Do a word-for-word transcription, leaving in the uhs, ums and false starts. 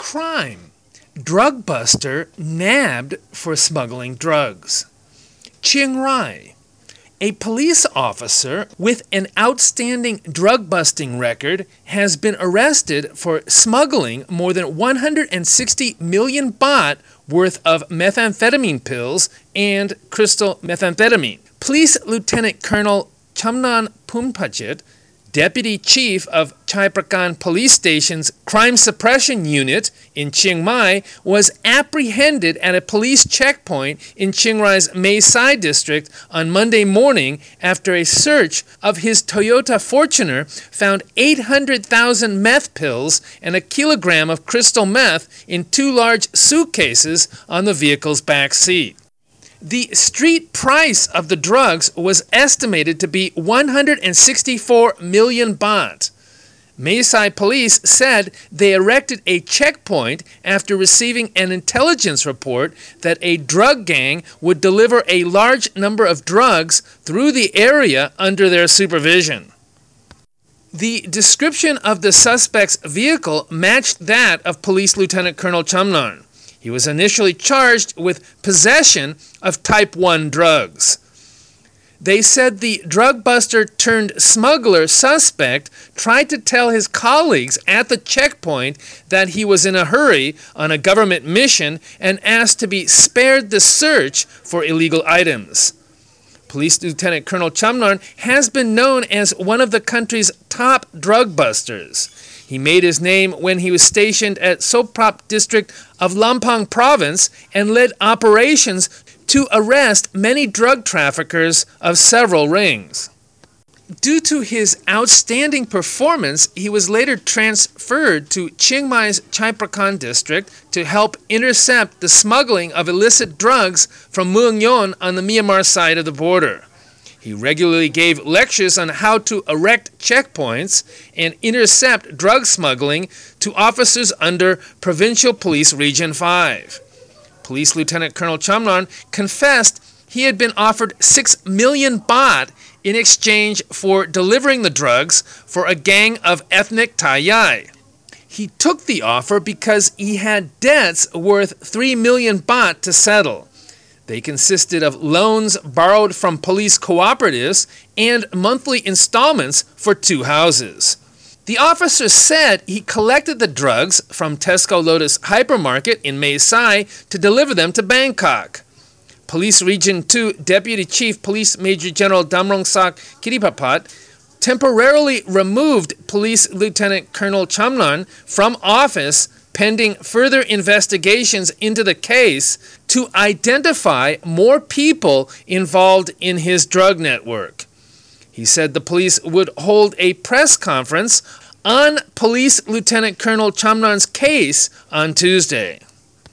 Crime. Drug buster nabbed for smuggling drugs. Chiang Rai. A police officer with an outstanding drug-busting record has been arrested for smuggling more than one hundred sixty million baht worth of methamphetamine pills and crystal methamphetamine. Police Lieutenant Colonel Chamnan Pumpajit, Deputy Chief of Chai Prakan Police Station's Crime Suppression Unit in Chiang Mai, was apprehended at a police checkpoint in Chiang Rai's Mae Sai district on Monday morning after a search of his Toyota Fortuner found eight hundred thousand meth pills and a kilogram of crystal meth in two large suitcases on the vehicle's back seat. The street price of the drugs was estimated to be one hundred sixty-four million baht. Mae Sai police said they erected a checkpoint after receiving an intelligence report that a drug gang would deliver a large number of drugs through the area under their supervision. The description of the suspect's vehicle matched that of Police Lieutenant Colonel Chamnan. He was initially charged with possession of type one drugs. They said the drug buster turned smuggler suspect tried to tell his colleagues at the checkpoint that he was in a hurry on a government mission and asked to be spared the search for illegal items. Police Lieutenant Colonel Chamnan has been known as one of the country's top drug busters. He made his name when he was stationed at Soprap district of Lampang province and led operations to arrest many drug traffickers of several rings. Due to his outstanding performance, he was later transferred to Chiang Mai's Chai Prakan district to help intercept the smuggling of illicit drugs from Mueang Yon on the Myanmar side of the border. He regularly gave lectures on how to erect checkpoints and intercept drug smuggling to officers under Provincial Police Region five. Police Lieutenant Colonel Chamnan confessed he had been offered six million baht in exchange for delivering the drugs for a gang of ethnic Thai Yai. He took the offer because he had debts worth three million baht to settle. They consisted of loans borrowed from police cooperatives and monthly installments for two houses. The officer said he collected the drugs from Tesco Lotus hypermarket in Mae Sai to deliver them to Bangkok. Police Region two Deputy Chief Police Major General Damrongsak Kiripapat temporarily removed Police Lieutenant Colonel Chamnan from office pending further investigations into the case to identify more people involved in his drug network. He said the police would hold a press conference on Police Lieutenant Colonel Chamnan's case on Tuesday.